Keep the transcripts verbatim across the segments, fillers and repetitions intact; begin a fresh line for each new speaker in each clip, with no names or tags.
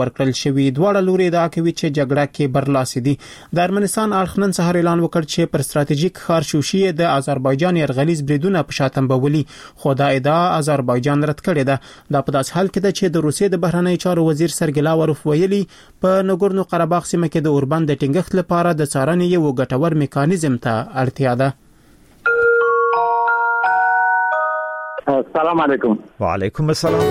ورکړل شوی. دواړه لوري دا کوي چې جګړه کې برلاسي دي. د ارمنستان اړخ نن سهار اعلان وکړ چې پر ستراتیژیک ښار شوشي د آذربایجان یرغلیز بریدونه په شاتم بولي، خو دا ادعا آذربایجان رد کړې ده. دا په داس حال کې ده چې د روسیې د بهرنی چارو وزیر سرګی لاوروف ویلي په نګورنو قرهباغ سیمه کې د اوربند د ټینګښت لپاره د څارنې یو ګټور میکانیزم ته اړتیا ده.
السلام علیکم.
وعلیکم السلام.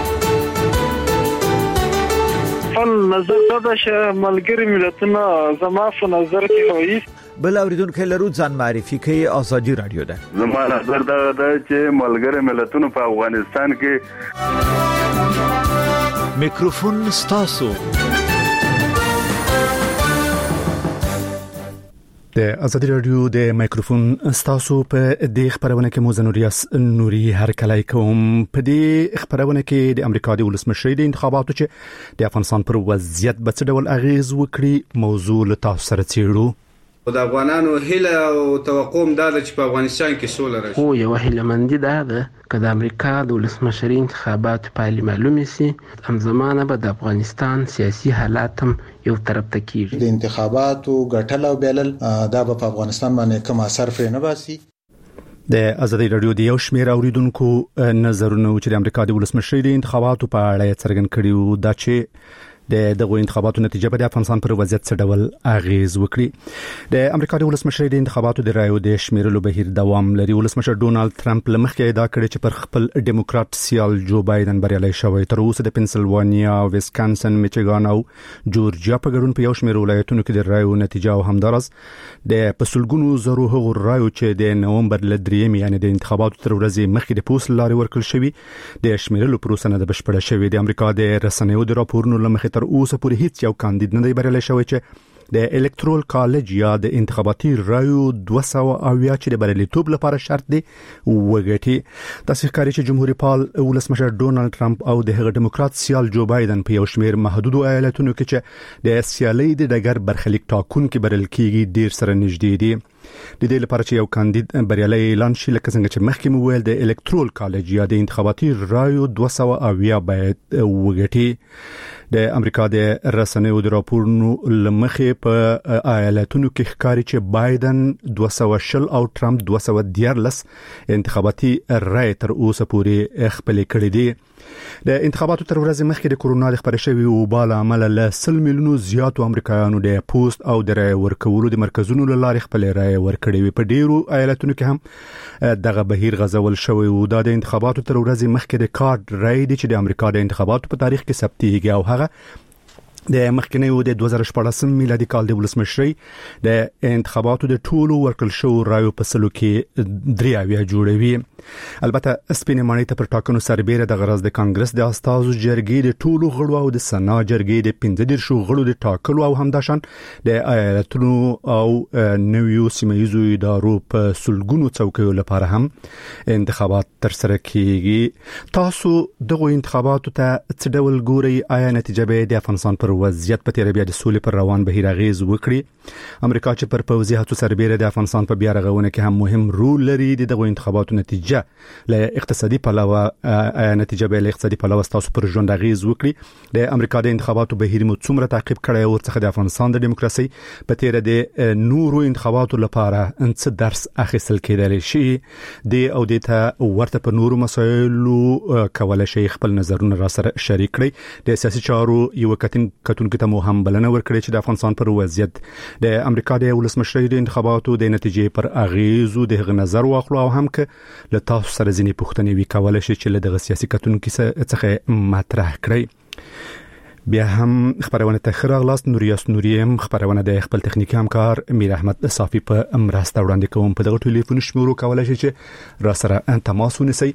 فن نظر دا چې ملګری ملتونه زما په نظر کې هوي
بل اوریدونکو لرو ځان معرفي کوي. ازادي رادیو ده.
زما نظر دا ده چې ملګری ملتونه په افغانستان کې
میکروفون ستاسو.
د ازادي رادیو د میکروفون ستاسو په دې خبرونه کې مو زنوریاس نوري هر کله کوم. په دې خبرونه کې د امریکا د ولسمشر د انتخاباتو چې د افغانستان پر وضعیت به څه ډول اغیز وکړي موضوع له تاسو سره څیړو.
د افغانانو هیله او توقع دا ده چې په افغانستان کې سوله راشي.
خو یو هیله مندي ده چې د امریکا د ولسمشر انتخابات پایلې معلومې سي، همزمانه به د افغانستان سیاسي حالات هم یو طرف ته کیږي.
د انتخاباتو ګټل او بیلل دا په افغانستان باندې کوم اثر پرې نه باسي.
د ازادي رادیو د یو شمېر اوریدونکو نظرونه چې د امریکا د ولسمشر د انتخاباتو په اړه څرګند کړي دا چې د دغه انتخاباتو نتیجه به د افغانستان پر وضعیت څه ډول اغیز وکړي. د امریکا د ولسمشر د انتخاباتو د رایو د شمیرلو بهیر دوام لري. ولسمشر ډونالد ټرمپ لمخکې ادعا کړې چې پر خپل ډیموکرات سیال جو بایدن بریالي شوی. تر اوسه د پنسلوانیا، ویسکانسن، میچیګان او جورجیا په ګډون په یو شمېر ولایتونو کې د رایو نتیجه او همدارس د پسلګونو زرو هغو رایو چې د نومبر ل دریم یعنی د انتخاباتو تر ورځې مخکې د پوس لارې ورکړل شوی د شمیرلو پروسه نه د بشپړه شوی. د امریکا د رسنیو د راپورونو لمخې تر اوسه پورې هیڅ یو کاندید نه دی بریالي شوی چې د الکترال کالج یا د انتخاباتي رایو دوه سوه اویا چې د بریالیتوب لپاره شرط دی وګټي. تاسو ښکاري چې جمهوریت پال ولسمشر ډونالد ټرمپ او د هغه ډیموکرات سیال جو بایدن په یو شمېر محدودو ایالتونو کې چې د سیالي د ډګر برخلیک ټاکونکي بریالي کیږي ډیر سره نږدې دي. د دې لپاره چې یو کاندید بریالي اعلان شي لکه څنګه چې مخکې مو ویل د الکترال کالج یا د انتخاباتي رایو دوه سوه اویا باید وګټي. د امریکا د رسنیو د راپورونو لمخې په ایالتونو کې ښکاري چې بایدن دوه سوه شل او ټرمپ دوه سوه دیارلس انتخاباتي رای تر اوسه پورې خپلې کړې دي. د انتخاباتو تر ورځې مخکې د کورونا د خپرې شوي وبا له امله له سل میلیونو زیاتو امریکایانو د پوسټ او د رای ورکولو د مرکزونو له لارې خپلې رای ورکړې وي. په ډیرو ایالتونو کې هم دغه بهیر غځول شوی و. دا د انتخاباتو تر ورځې مخکې د کارت رای دی چې د امریکا د انتخاباتو په تاریخ کې ثبتېږي او هغه د مخکنیو د دوه زره شپاړسم میلادي کال د ولسمشرۍ د انتخاباتو د ټولو ورکړل شوو رایو په سلو کې درې اویا جوړوي. البته سپینې ماڼۍ ته پر ټاکنو سربیره د غرض د کانګرس د استازو جرګې د ټولو غړو او د سنا جرګې د پنځه دېرشو غړو د ټاکلو او همداشان د ایالتونو او نویو سیمه‌ییزو ادارو په سلګونو څوکیو لپاره هم انتخابات ترسره کیږي. تاسو دغه انتخاباتو ته څه ډول ګورئ؟ آیا نتیجه به د افغانستان پر وضعیت په تیر بیا د سولې پر روان بهیر اغیز وکړي؟ امریکا چې پر پوځي هڅو سربیره د افغانستان په بیا رغونه کې هم مهم رول لري. دغه انتخاباتو نتیجه له اقتصادي پلوه نتیجه به له اقتصادي پلوه تاسو پر ژوند اغیز وکړي. د امریکا د انتخاباتو بهیر مو څومره تعقیب کړی او څخه د افغانستان د دیموکراسي په تیر د نورو انتخاباتو لپاره څه درس اخیستل کېدلی شي؟ د او د ته ورته په نورو مسایلو کولای شي خپل نظرونه را سره شریک کړي. د سیاسي چارو یو کتن کتونکو ته مو هم بلنه ورکړي چې د افغانستان پر وضعیت د امریکا د ولسمشرۍ د انتخاباتو د نتیجې پر اغیزو د هغه نظر واخلو او هم که له تاسو سره ځینې پوښتنې وی کولای شي چې له دغه سیاسي کتونکو څخه مطرح کړئ. بیا هم خبرونه ته خراغلاست. نوریاس نوریم خبرونه د خپل تخنیکی همکار امیر احمد صافی په مرسته وړاندې کوم. په دغه ټلیفون شمیرو کولای شي چې را سره تماس ونیسئ.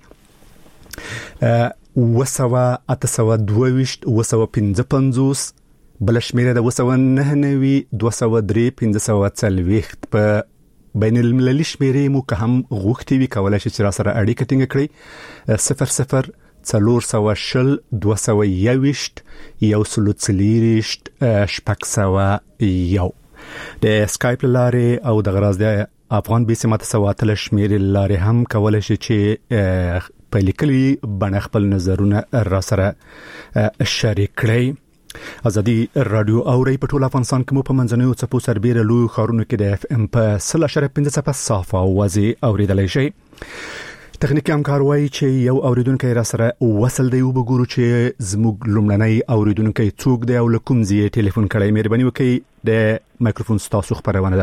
وسوه اته سوه دوه ویشت اوه سوه پنځه پنځوس بل شمیره د اوه سوه نهه نوي دوه سوه درې پنځه سوه څلوېښت په بین المللي شمیرې مو که هم غوښتې وي کولای شي چې را سره اړیکه ټینګه کړئ. صفر صفر څلور سوه شل دوه سوه یوویشت یو سلو څلېرویشت شپږ سوه یو د سکایپ له لارې او د غراز د افغان بیسي ماته سوه اتله شمیرې له لارې هم کولای شي چې په لیکلي بڼه خپل نظرونه را سره شریک کړئ. ازادي رادیو اوري په ټول افغانستان کې مو په منځنوي چپو سربېره لوی خارونو کې د اف ام په صله شرف پنځه صفر صافه وازي اوریدلای شي. تخنیکی همکاروي چې یو اوریدونکو را سره وصل دی او وګورو چې زموږ لومړنی اوریدونکو څوک دی او لکم زی ټلیفون کړی مهرباني وکړئ د مایکروفون تاسو خبرونه ده.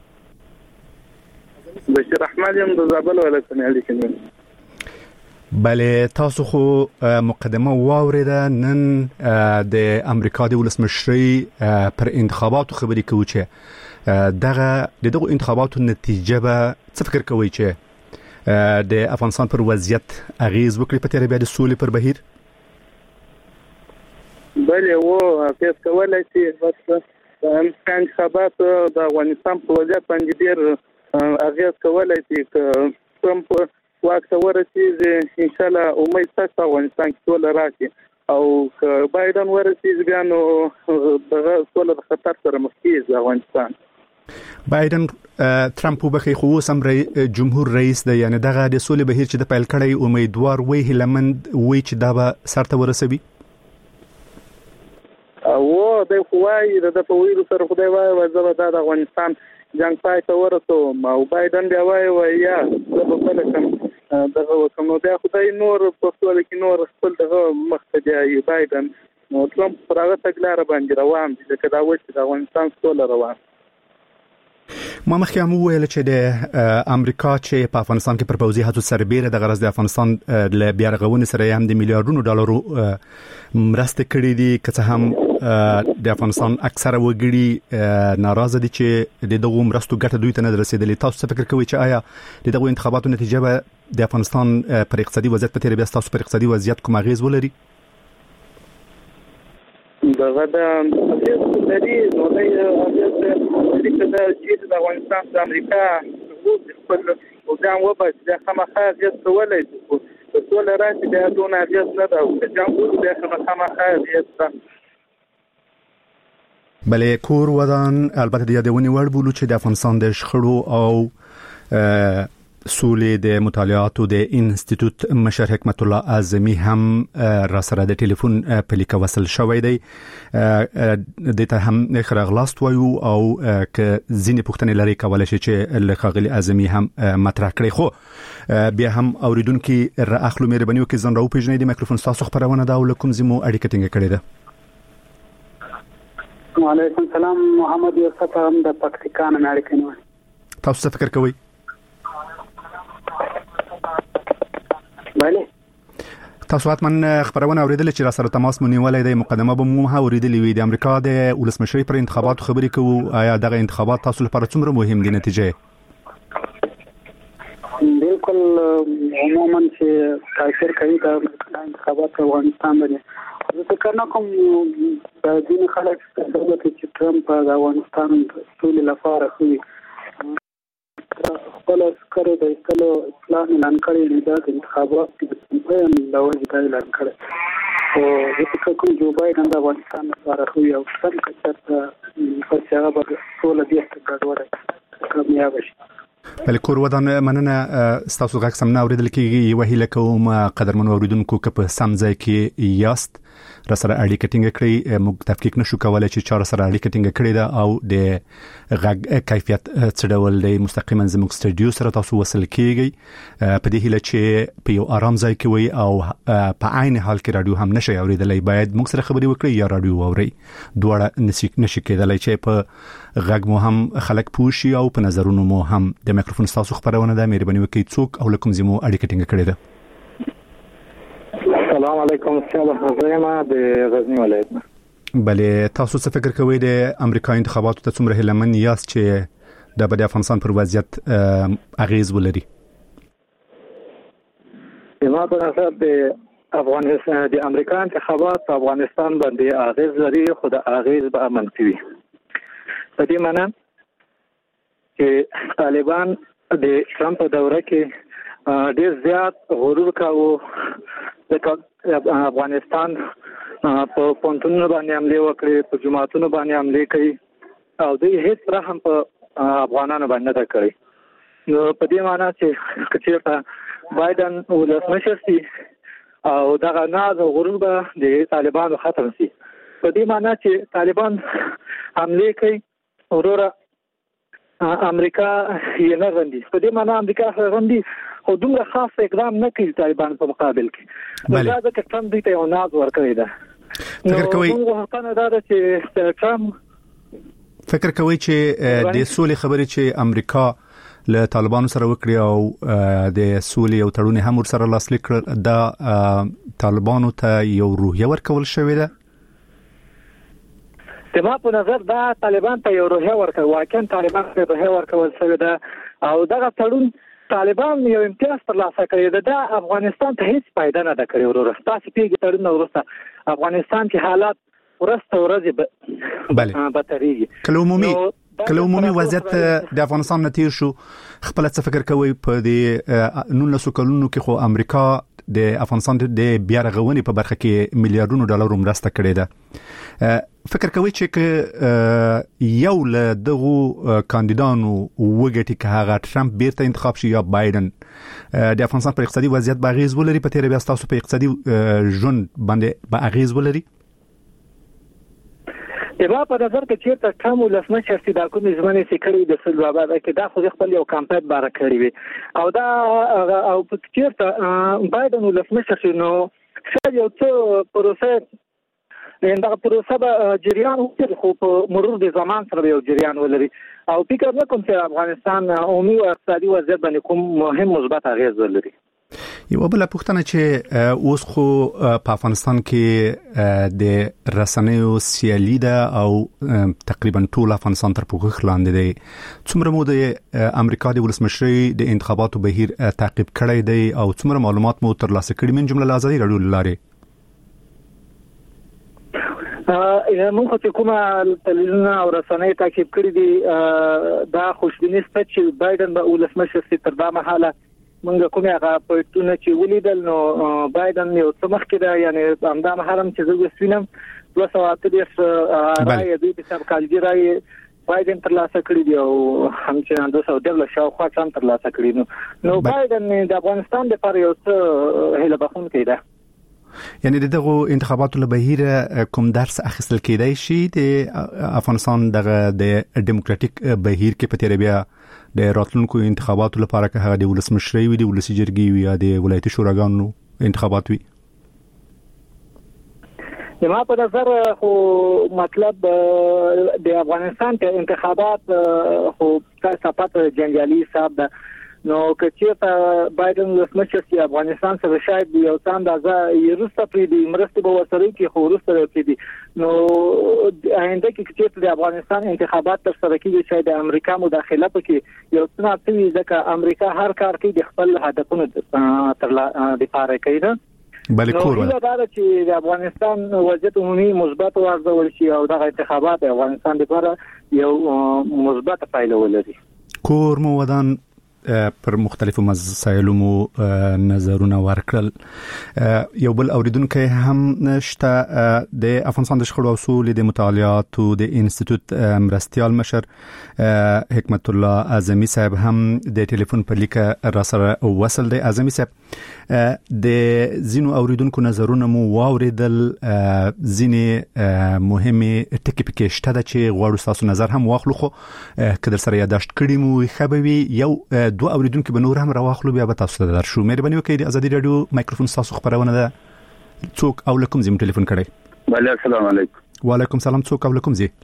بشیر احمد یم د زابل ولایت نه لیکنم.
بله تاسو خو مقدمه واوریده نن د امریکا د ولسمشرۍ پر انتخاباتو خبرې کوي چې دغه دغه انتخاباتو نتیجه به څه فکر کوي چې د افغانستان پر وضعیت اغیز وکړي په تیر بیا د سولې پر بهیر؟
بله و تاسو کولای شئ چې انتخابات د افغانستان په وضعیت باندې ډیر اغیز کولای شي چې ټرمپ واکته ورسیږي ان شاء الله امید تاسو افغانستان کې ټول راځي او بایدن ورسیږي بیا نو دغه ټول د خطر سره مخ کیږي افغانستان.
بایدن ترامپ وبخي خو سم جمهور رئیس دی یعنی دغه د سولې بهیر چې د پیل کړی امیدوار وی هلمند وی چې دا به سرته ورسوي
او د خوای د په ویرو سره خدای وای وځه د افغانستان جنگ پای ته ورسوم او بایدن دی وای وای یا د بل کوم دغه کوم بیا خدای نور په ټول کې نور خپل دغه مخته بایدن نو ترامپ پر هغه تګلاره باندې روان دي چې دا وایي د افغانستان ټول روان.
ما مخکې هم ویل چې د امریکا چې په افغانستان کې پر پوځي هڅو سربېره د غرض د افغانستان له بیا رغونې سره هم د میلیارډونو ډالرو مرسته کړې دي که هم د افغانستان اکثره وګړي ناراضه دي چې د دغه مرستو ګټه دوی ته نه رسیدلې. تاسو څه فکر کوئ چې آیا د دغه انتخاباتو نتیجه به د افغانستان پر اقتصادي وضعیت په تیر بیا تاسو پر اقتصادي وضعیت کوم اغیز ولري؟
دغه د اغیز لري نو د چې د افغانستان د امریکا خپل وګام وبس د خامخا اغیز کولای شي په ټول راځي د دون اغیز نه دا د جمهور د خامخا اغیز ده.
بله کور ودان البته د یادونې وړ بولو چې د افغانستان د شخړو او سولې د مطالعاتو د انسټیټوت مشر حکمت الله اعظمي هم را سره د ټلیفون په لیک وصل شوی دی. د ته هم خراغلاست وایو او ک ځینې پوښتنې لري کولای شي چې لخغلی اعظمي هم مطرح کړي خو بیا هم اوریدونکو را اخلو مهرباني وکړئ ځان راو پیژنئ د مایکروفون تاسو خبرونه دا ولکم زمو اړیکه ټینګه کړې ده.
وعلیکم السلام محمد یوسف هم د پاکستان نه اړیکه نیول.
تاسو څه فکر کوئ؟
بله
تاسو حتمن خبرونه اوریدل چې را سره تماس مو نیولای دی مقدمه به مو هم اوریدلې وي د امریکا د ولسمشرۍ پر انتخاباتو خبرې کوو. آیا دغه انتخابات تاسو لپاره څومره مهم دي نتیجه؟
بالکل عموما چې تاثیر کوي د انتخابات افغانستان باندې زه فکر نه کوم د دین خلک دغه چې ترامپ د افغانستان ټول لپاره خوي خپل اسکر د استلو پلان اعلان کړی دی د انتخابات په لوجه دا اعلان کړی او زه فکر کوم جو بایدن د افغانستان لپاره خوي او څنګه چې په څېړه به ټول دې ستګړوړ کامیاب شي.
بل کور ودان مننه تاسو غږ سم نه اوریدل کیږي یو هیله کوم قدرمن اوریدونکو که په سم ځای کې یاست را سره اړیکه ټینګه کړئ. موږ تفکیک نشو کولای چې چا سره اړیکه ټینګه کړې ده او د غږ کیفیت څه ډول دی مستقیما زموږ سټډیو سره تاسو وصل کیږئ په دې هیله چې په یو آرام ځای کې وي او په عین حال کې رادیو هم نشي اوریدلای باید موږ سره خبرې وکړئ یا رادیو اورئ دواړه نشي نشي کېدلای چې په غږ مو هم خلک پوښي او په نظرونو مو هم د مایکروفون تاسو خبرونه ده مهرباني وکړئ څوک او لکم زمو اړیکه ټینګه کړې ده.
السلام علیکم سلام حضرما د غزنی ولایت.
بله تاسو څه فکر کوئ د امریکا انتخاباتو ته څومره هیلمن یاست چې د افغانستان پر وضعیت اغیز ولري؟
زما په نظر د افغانستان د امریکا انتخابات په افغانستان باندې اغیز لري خو د اغیز به منفي وي. په دې معنی چې طالبان د ترامپ په دوره کې ډیر زیات غرور کاوه د افغانستان په پونتونو باندې حمله وکړي په جماعتونو باندې حمله کوي او دوی هیڅ رحم په افغانانو باندې نه کوي. نو په دې معنی چې کچېرته بایدن ولسمشر شي او دغه ناز او غرور به د طالبانو ختم شي په دې معنی چې طالبان حمله کوي وروره امریکا یې نه غندي. په دې معنی امریکا غندي خو دومره خاص اقدام نه کوي طالبان په مقابل کې. دا ځکه ټرمپ دې ته یو ناز ورکړی ده.
فکر کوي
نو دا چې ټرمپ
فکر کوي چې د سولې خبرې چې امریکا له طالبانو سره وکړي او د سولې او تړون هم ور سره لاسلیک کړ دا طالبانو ته یو روحیه ورکول شوې ده.
زما په نظر دا طالبان ته یو روحیه ورکول واقعا طالبان ته روحیه ورکول شوې ده او دا تړون طالبان یو امتیاز ترلاسه کړی ده. دا افغانستان ته هیڅ فائدہ نه ده کړې وروسته. تاسو پیږي تړون وروسته افغانستان کې حالات ورسته ورځې
بله
بدتريږي.
کله عمومي کله عمومي وضعیت د افغانستان نتیر شو خپل څه فکر کوي په دې نولس کلونو کې خو امریکا د افغانستان د بیا رغونې په برخه کې میلیارډونو ډالر مرسته کړې ده. فکر کوي چې یو له دغه کاندیدانو وګټي که هغه ټرمپ بیرته انتخاب شي یا بایدن د افغانستان په اقتصادي وضعیت باغیز ولري په تیر بیا تاسو په اقتصادي ژوند باندې باغیز ولري.
دغه په نظر کې چې ته کوم ولسمشر چې د کومې ځمنې سکړې د سل بابا کې دا خو خپل یو کمپاین بار کړی وي او دا او په چیرته بایدن ولسمشر نو شاید یو څه پروسه دا پروسه به جریان وکړي خو په مرور د زمان سره یو جریان ولري او فکر نه کوم چې افغانستان عمومي او اقتصادي وضعیت باندې کوم مهم مثبت اغیز ولري.
یو بل پوښتنه چې اوس خو په افغانستان کې د رسنیو سیالي ده او تقریبا ټول افغانستان تر پوښښ لاندې دی. څومره مو د امریکا د ولسمشرۍ د انتخاباتو بهیر تعقیب کړی دی او څومره معلومات مو ترلاسه کړي من جمله آزادي رادیو لارې؟
موږ چې کومه تلویزیون او رسنۍ تعقیب کړي دي دا خوشبیني ست چې بایدن به ولسمشر شي. تر دا مهاله موږ کومه هغه پټونه چې ولیدل نو بایدن یو څه مخکې دا یعنی همدا محرم چې زه وسوینم دوه سوه اته دېرش رایې دوی په سب کالجی رایې بایدن ترلاسه کړي دي او همچنان دوه سوه ډبل شاوخوا هم ترلاسه کړي نو نو بایدن د افغانستان لپاره یو څه هیله بخښونکی ده.
یعنی دغه انتخاباتو له بهیر کوم درس اخیستل کېدای شي د افغانستان دغه د دیموکراتیک بهیر کې په تیر بیا د راتلونکو انتخاباتو لپاره که هغه د ولسمشرۍ وي د ولسی جرګې وي یا د ولایتي شوراګانو انتخابات وي؟
زما په نظر خو مطلب د افغانستان ته انتخابات خو صفات جنجالي حساب ده. نو که چې بایدن ولسمشر چې افغانستان سره شاید یو څه اندازه یې رسته پری دی مرسته به ورسره کې خو رسته پری دی نو آینده کې چې د افغانستان انتخابات تر سره کېږي چې د امریکا مداخله پکې یو څه ناڅي ځکه امریکا هر کار کوي د خپل هدفونو تر لپاره کوي نه
بلې کور
ولا دا چې د افغانستان وضعیت عمومي مثبت ورزول شي او د انتخابات د افغانستان لپاره یو مثبت پایله ولري.
کور مو ودان پر مختلفو مسایلو مو نظرونه ورکړل. یو بل اوریدونکو هم نشته د افغانستان د شخړو او سولې د مطالعاتو د انسټیټیوټ مرستیال مشر حکمت الله اعظمي صاحب هم د ټلیفون په لیکه را سره وصل دی. اعظمي صاحب د زینو اوریدونکو نظرونه مو واوریدل. ځینې مهمه ټکي پکې شته چې غواړو تاسو نظر هم واخلو خو کله سره یاداشت کړی مو خبوي یو دو اوریدونکو به نور هم راوخلو بیا به تاسو ته درشو. مهرباني وکړئ د آزادي رادیو مایکروفون تاسو خبرونه ده. څوک او لکم زم ټلیفون کړی؟
بله السلام علیکم.
وعلیکم سلام. څوک او لکم زی؟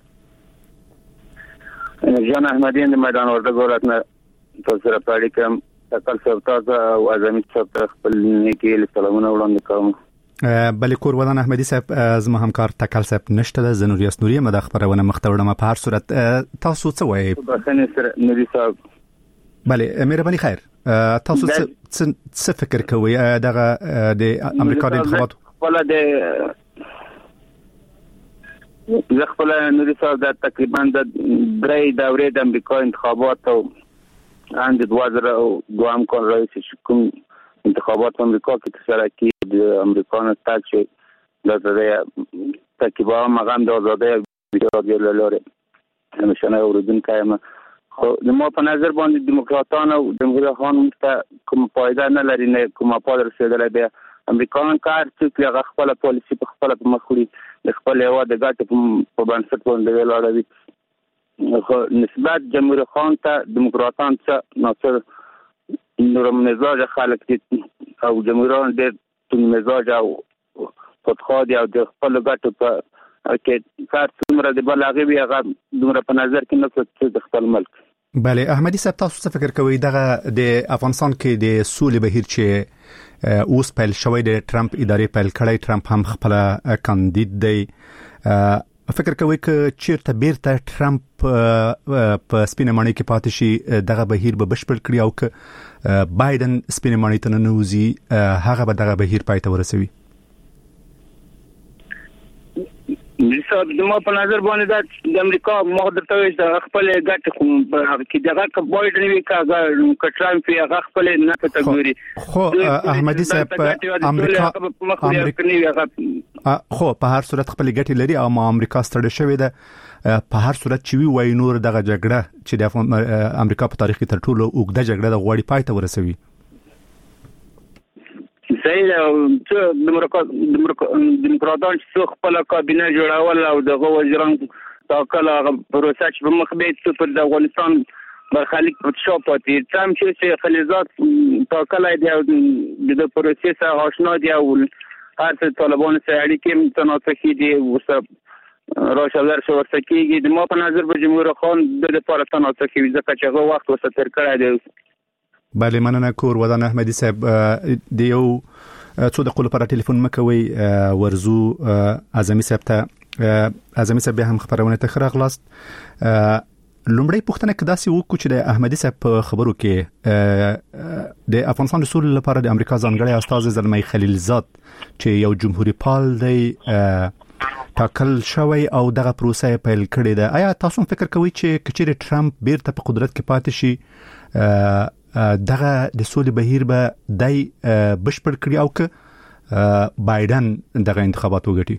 جان احمدین د میدان وردګو راتنه تاسو سره پاړی کوم تکل سپتا او اعظمي صاحب خپل نیکی له سلامونه وړاندې کوم.
بلې کور ودان احمدي صاحب زما همکار تکل صاحب نشته د زنوریاس نوري مده خبرونه مختوړه په هر صورت تاسو څه وایي؟
بخنه سره نوري صاحب
بله مهرباني خیر تاسو څه فکر کوئ دغه د امریکا د انتخاباتو
ولا د زه خپل نوري صاحب د تقریبا د درې دورې د امریکا انتخابات او اند د وزیر او دوام کول رئیس کوم انتخابات امریکا کې تسره کې د امریکا نه تاک شي د دې تکیبا مغام د آزادۍ ویډیو د لاره همشنه اوریدونکو ما خو د مو په نظر باندې دیموکراتان او جمهوریت خان ته کوم فائدہ نه لري نه کومه پاد رسیدلې به امریکایان کار چې هغه خپل پالیسی په خپل مخوري د خپل هیواد د ګټو په بنسټ باندې ولاړوي. خو نسبت جمهوریت خان ته دیموکراتان څه ناصر نرم مزاج خلک دي او جمهوریان ډېر تون مزاج او خودخواه دي او د خپل ګټو په کې کار څومره د بل هغه وي هغه دومره په نظر کې نه څه د خپل ملک.
بله احمدي صاحب تاسو څه فکر کوئ دغه د افغانستان کې د سولې بهیر چې اوس پیل شوی د ټرمپ ادارې پیل کړی ټرمپ هم خپل کاندید دی فکر کوئ چې چیرته بیرته ټرمپ په سپینه ماڼۍ کې پاتې شي دغه بهیر به بشپړ کړي او که بایدن سپینه ماڼۍ ته ننوځي هغه به دغه بهیر پای ته ورسوي؟
صاحب زما په نظر باندې دا د امریکا مقدرته وي د خپل ګټ خو کې دغه کبایډ نیوي کاغه کټرام په هغه خپل نه ته ګوري.
خو احمدي صاحب امریکا خو په هر صورت خپل ګټ لري او ما امریکا ستړي شوی ده په هر صورت چې وی وای نور دغه جګړه چې د امریکا په تاریخ کې تر ټولو اوږده جګړه د غوړی پای ته ورسوي.
صحیح چې دیموکراتان چې خپل کابینه جوړول او دغه وزیران تاکل هغه پروسه چې په مخ به پر د افغانستان برخلیک په شو پاتې تم چې خلیزات تاکل دی او د پروسې سره آشنا دی او هر څه طالبان سره اړیکې متناسقې دي او راشدار شو ورسکیږي د ما په نظر به جمهوریت خان د لپاره تناسقې وي ځکه چې هغه وخت وسه تر کړی دی.
بله مننه کور ودان احمدي صاحب د یو څو دقیقو لپاره ټلیفون مکوي ورزو اعظمي صاحب ته اعظمي صاحب هم خبرونه ته خراغلاست. لومړی پوښتنه کدا سي وکړو چې د احمدي صاحب په خبرو کې د افغانستان د سولې لپاره د امریکا ځانګړی استاد زلمي خلیلزاد چې یو جمهوریت پال دی ټاکل شوی او دغه پروسه پیل کړې ده. آیا تاسو فکر کوئ چې کچېر ټرمپ بیرته په قدرت کې پاتې شي دغه د سولې بهیر به دای بشپړ کړی او که بایدن دغه انتخابات وګټي؟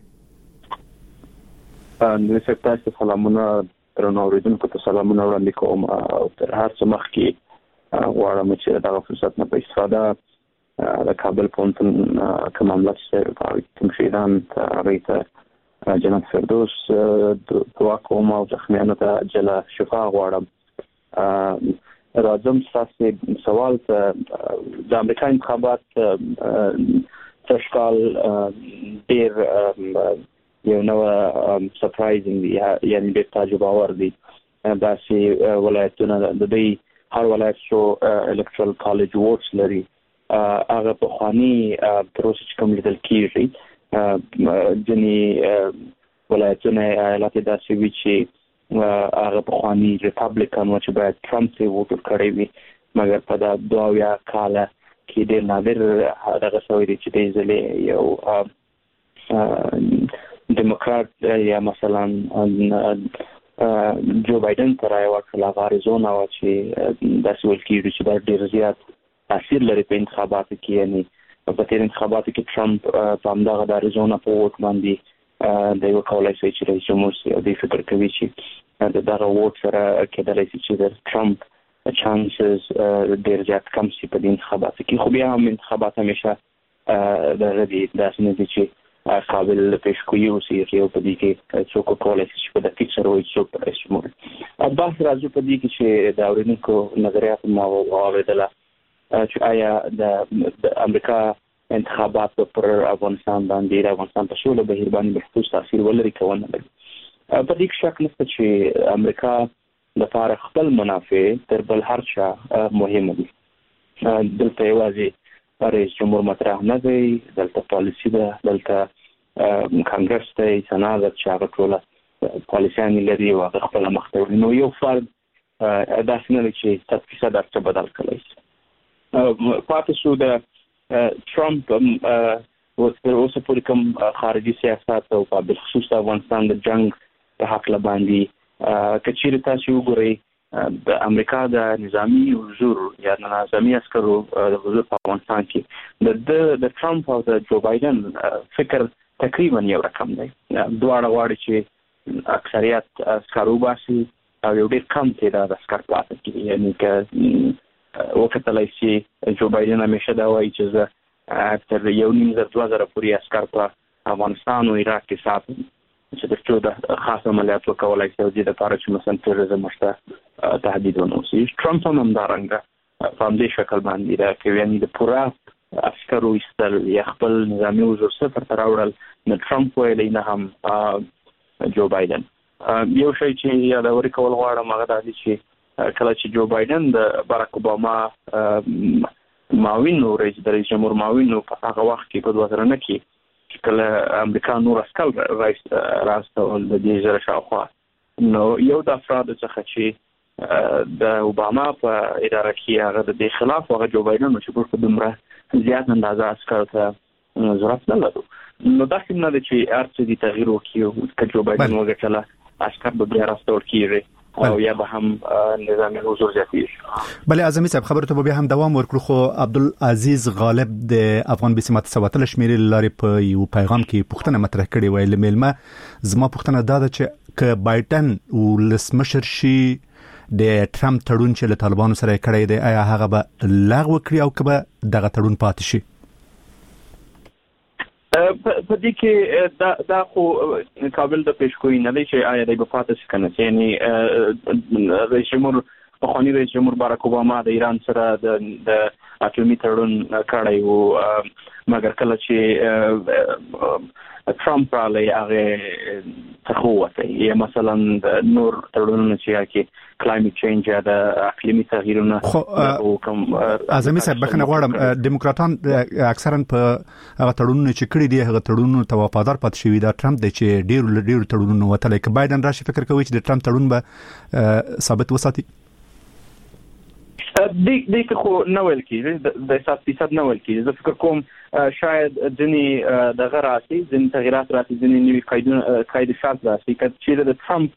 نو سپتاسه سلامونه درنو اوریدونکو ته سلامونه وړاندې کوم او تر هر څه مخکې غواړم چې دغه فرصت نه په استفاده د کابل پونتن کوم معاملات چې کوم شیدان هغه جناب فردوس دعا کوم او زخمیانو ته عاجله شفا غواړم. راځم تاسو سوال ته د امریکا انتخابات تشکال ډیر یو نو سرپرایزینګ یعنی ډیر تعجب اور دي داسې ولایتونه د دې هر ولایت شو الکترال کالج ووټس لري هغه په خواني پروسس کوم لیدل کیږي ځنی ولایتونه ایالت داسې وی چې هغه په خواني ریپابلیکن و چې باید ټرمپ ته ووټ کړی وي مګر په دا دوه یا کاله کې ډېر نادر هغه شوی دی چې د ځلې یو دیموکرات یا مثلا جو بایدن تر یو کله اریزونا و چې داسې ول کېږي چې دا ډېر زیات تاثیر لري په انتخاباتو کې یعنی په تیر انتخاباتو کې ټرمپ په همدغه د اریزونا په ووټ باندې د یو کولای شي چې رئیس جمهور سي او د فکر کوي چې دغه ووټ سره کېدلای شي چې د ټرمپ چانسز ډېر زیات کم شي په انتخاباتو کې. خو بیا هم انتخابات همیشه د ردی داسې نه دي چې قابل پیشګویي اوسي یو په دې کې څوک کولای شي چې په دقیق سره وایي څوک رئیس جمهور. بحث راځي په دې کې چې د اوریدونکو نظریات ما واوریدله چې آیا د امریکا انتخابات پر افغانستان باندې د افغانستان په سولې بهیر باندې محفوظ تاثیر ولري کوونه لري. په دې شک نشته چې امریکا د لپاره خپل منافع تر بل هر چا مهمه دي. دلته یوازې رئیس جمهور مطرح نه دی، دلته پالیسي ده، دلته کانګرس ته سناد چې هغه ټول پالیسیان لري او هغه خپل مخته نو یو فرد داسې نه چې تفصیل درته بدل کړي. پاتې شو د ټرمپ او تر اوسه پورې کوم خارجي سیاست او په خصوص افغانستان د جنگ په حق لباندې کچېر تاسو وګورئ د امریکا د نظامی حضور یا نظامی عسکرو د حضور په افغانستان کې د د ټرمپ او د جو بایدن فکر تقریبا یو رقم دی. دواړه غواړي چې اکثریت عسکرو باسي او یو ډېر کم تعداد عسکر پاتې کړي. یعنی که وکتلای شي جو بایدن همیشه دا وایي چې زه تر یو نیم زر دوه زره پورې عسکر په افغانستان او عراق کې ساتم چې د څو د خاص عملیاتو کولای شي د لپاره چې مثلا تروریزم مشته تهدید ونوسي. ټرمپ هم همدارنګه په همدې شکل باندې دا کوي، یعنی د پوره عسکرو ایستل یا خپل نظامي حضور صفر ته راوړل. نه ټرمپ ویلی نه هم جو بایدن. یو شی چې یادوري کول غواړم هغه دا دی چې کله چې جو بایدن د باراک اوباما معاون نو رئیس د رئیس جمهور معاون نو په هغه وخت کې په دوه زره نه کې کله امریکا نور اسکل رئیس راستول د دې زره شاوخوا، نو یو د افراد څخه چې د اوباما په اداره کې هغه د دې خلاف هغه جو بایدن چې په دومره زیات اندازه اسکر ته ضرورت نه لري. نو دا څنګه د چې ارڅ دي تغییر وکړي چې جو بایدن وګټله اسکر به بیا راستول کیږي او یا به هم نظامی حضور زیاتیږي.
بله اعظمي صاحب خبرو ته بیا هم دوام ورکړو، خو عبدالعزیز غالب د افغان بیسي ماته سواتل شمیرې لارې په یو پیغام کې پوښتنه مطرح کړې وای لملمه زما پوښتنه دا ده چې ک بایدن ولسمشر شي د ټرمپ تړون چې له طالبانو سره کړی دی آیا هغه به لغوه کړي او که به دغه تړون پاتې شي؟
په دې کې دا دا خو قابل د پیشګویی نه دی چې آیا د پاتې شي کنه. یعنی رئیس جمهور پخوانی رئیس جمهور باراک اوباما د ایران سره د د اټومي تړون کړی وو، مګر کله چې ټرمپ رالی هغه تخوته یا مثلا نور تړونونه چې کې کلایمټ چینج یا د اقلیمي تغییرونه
او کوم اعظمي صاحب بخنه غواړم ډیموکراټان اکثرا په هغه تړونونه چې کړی دی هغه تړونونه ته وفادار پاتې شوی دا ټرمپ دی چې ډیر ډیر تړونونه وتلی ک بایدن راشي فکر کوي چې د ټرمپ تړون به ثابت وساتي؟
د دې خو نه ویل کیږي د سات فیصد نه ویل کیږي. زه فکر کوم شاید ځینې د غراسي ځینې تغیرات راسي ځینې نوي قاعده قاعده شرط راسي چې د ټرمپ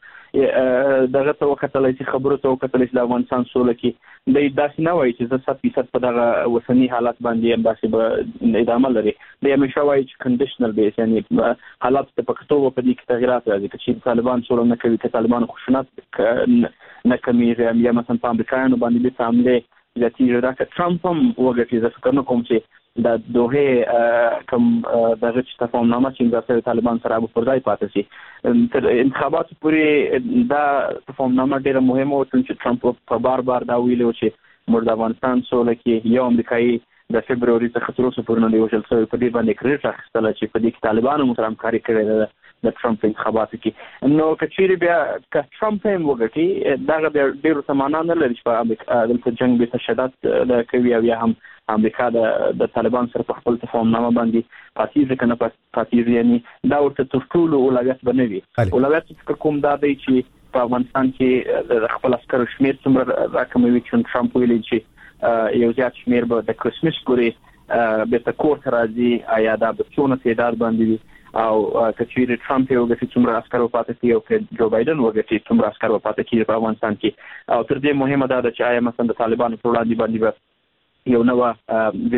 دغه ته وکتلای چې خبرو ته وکتلای چې د افغانستان سوله کې د داسې نه وایي چې سات فیصد په دغه وسنی حالات باندې هم داسې به ادامه لري. د همیشه وایي چې کنډیشنل بیس یعنی حالات ته په کتو په دې کې تغیرات راځي چې طالبان سوله نه کوي، چې طالبان خشونت نه کمیږي یا مثلا په امریکایانو باندې د حمله زیاتیږي. دا چې ټرمپ هم وګټي زه فکر نه کوم چې د دوه کوم دغه تفاهمنامه چې د طالبان سره به پر ځای پاتې شي تر انتخابات پورې دا تفاهمنامه ډیره مهمه و چې ټرمپ په بار بار دا ویلو چې موږ د افغانستان سوله کې یو امریکایي د فبرवरी څخه تر اوسه پورې نه وشل سوی په دې باندې کریډ اخیستل چې په دې کې طالبانو سره همکاري کړې ده د ټرمپ انتخاباتو کې. نو کچېری بیا ک ټرمپ هم وګټي دا ډیرو سمانه نه لري چې په امریکا د جنگ به تشدد د کوي او یا هم امریکا د د طالبان سره په خپل تفاهمنامه باندې پاتې ځکه نه پاتې یعنی دا ورته تر ټولو اولویت بنوي. اولویت فکر کوم دا دی چې په افغانستان کې د خپل عسکرو شمیر څومره راکموي چې ټرمپ ویلي چې یو زیات شمیر به د کریسمس پورې به تکور راځي آیا دا به څونه تعداد باندې او کچېری ټرمپ یو غوښتي څومره عسکر پاتې کیږي او که جو بایدن وغوښتي څومره عسکر پاتې کیږي په افغانستان کې. او تر دې مهمه ده چې آیا مثلا د طالبانو په وړاندې باندې یو نوې